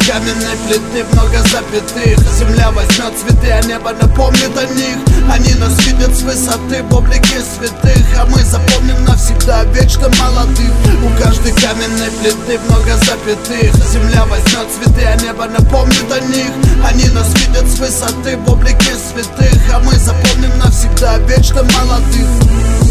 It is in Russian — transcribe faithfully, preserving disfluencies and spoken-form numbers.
каменной плиты много запятых. Земля возьмет цветы, а небо напомнит о них. Они нас видят с высоты в облике святых, а мы запомним навсегда вечно молодых. У каждой каменной плиты много запятых. Земля возьмет цветы, а небо напомнит о них. Они нас видят с высоты в облике святых, а мы запомним навсегда вечно молодых.